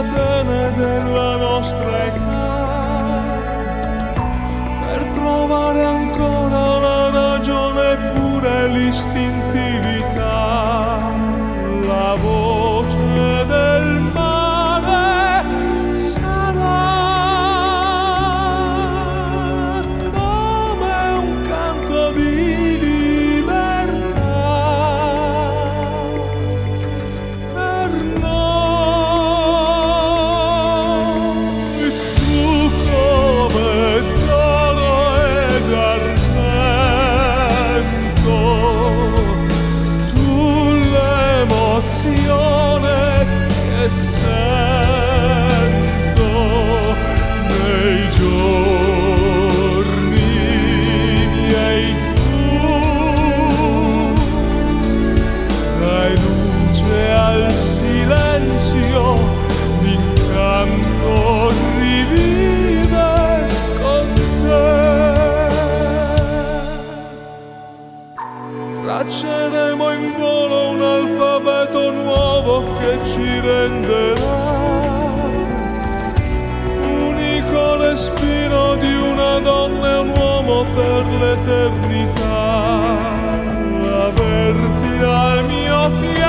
catene della nostra età, per trovare ancora la ragione e pure l'istintività, la voce del mare sarà come un canto di libertà per noi. Tu come d'oro ed argento, tu l'emozione che sento nei giorni miei. Tu dai luce al silenzio, l'incanto rivive con te. Tracceremo in volo un alfabeto nuovo che ci renderà unico respiro di una donna e un uomo per l'eternità. Averti al mio fianco